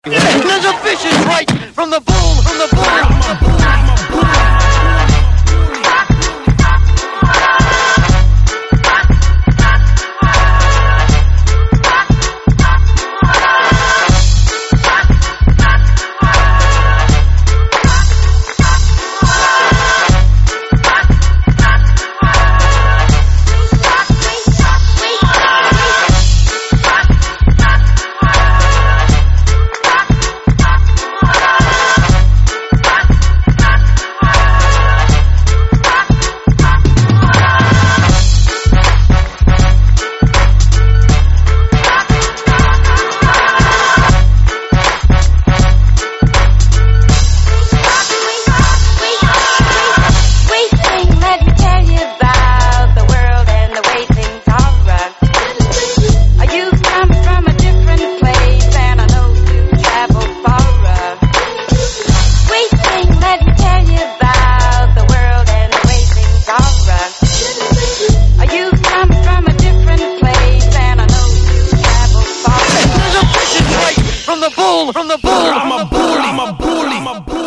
There's a vicious right from the bull, from the bull, from the bull. From the bull, from the bull, I'm a bully, I'm a bully, I'm a bully.